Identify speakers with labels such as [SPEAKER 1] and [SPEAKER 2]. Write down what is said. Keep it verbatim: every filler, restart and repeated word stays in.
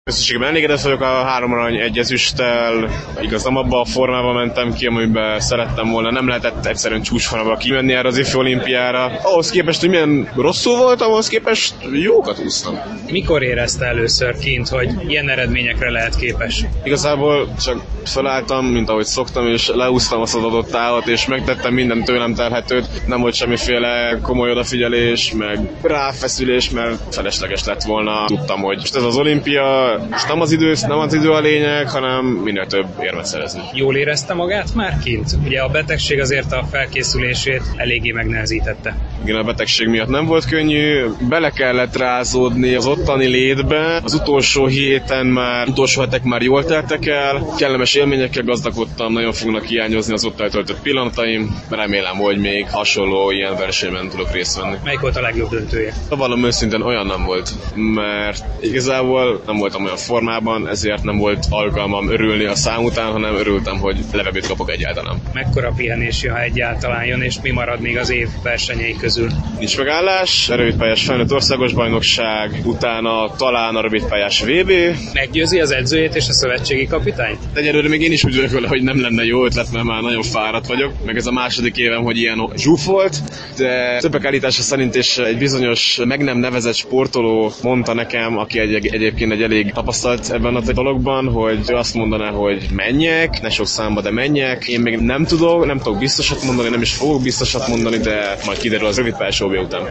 [SPEAKER 1] Összességében elégedett vagyok a három arany egy ezüsttel, igaz nem abban a formában mentem ki, amiben szerettem volna, nem lehetett egyszerűen csúcsformában kimenni erre az ifjú olimpiára. Ahhoz képest, hogy milyen rosszul voltam, ahhoz képest jókat úsztam.
[SPEAKER 2] Mikor érezte először kint, hogy ilyen eredményekre lehet képes?
[SPEAKER 1] Igazából csak felálltam, mint ahogy szoktam, és leúsztam azt az adott távot, és megtettem minden tőlem telhetőt. Nem volt semmiféle komoly odafigyelés, meg ráfeszülés, mert felesleges lett volna. Tudtam, hogy most ez az olimpia, most nem az idő, nem az idő a lényeg, hanem minél több érmet szerezni.
[SPEAKER 2] Jól érezte magát már kint? Ugye a betegség azért a felkészülését eléggé megnehezítette.
[SPEAKER 1] Igen, a betegség miatt nem volt könnyű, bele kellett rázódni az ottani létbe. Az utolsó héten már, utolsó hetek már jól teltek el, kellemes élményekkel gazdagodtam, nagyon fognak hiányozni az ott eltöltött pillanataim. Remélem, hogy még hasonló ilyen versenyben tudok részt venni.
[SPEAKER 2] Melyik volt a legjobb döntője?
[SPEAKER 1] Valami őszintén olyan nem volt, mert igazából nem voltam olyan formában, ezért nem volt alkalmam örülni a szám után, hanem örültem, hogy levegőt kapok egyáltalán.
[SPEAKER 2] Mekkora pihenés jön, ha egyáltalán jön, és mi marad még az év versenyei közül?
[SPEAKER 1] Nincs megállás, rövidpályás felnőtt országos bajnokság, utána talán a rövidpályás vé bé.
[SPEAKER 2] Meggyőzi az edzőjét és a szövetségi kapitányt?
[SPEAKER 1] Egyelőre még én is úgy vagyok vele, hogy nem lenne jó ötlet, mert már nagyon fáradt vagyok, meg ez a második évem, hogy ilyen zsúf volt, de többek állítása szerint is egy bizonyos, meg nem nevezett sportoló mondta nekem, aki egy, egyébként egy elég tapasztalt ebben a dologban, hogy azt mondaná, hogy menjek, ne sok számba, de menjek. Én még nem tudok, nem tudok biztosat mondani, nem is fogok biztosat mondani, de majd kiderül az rövidpályás ó bé után.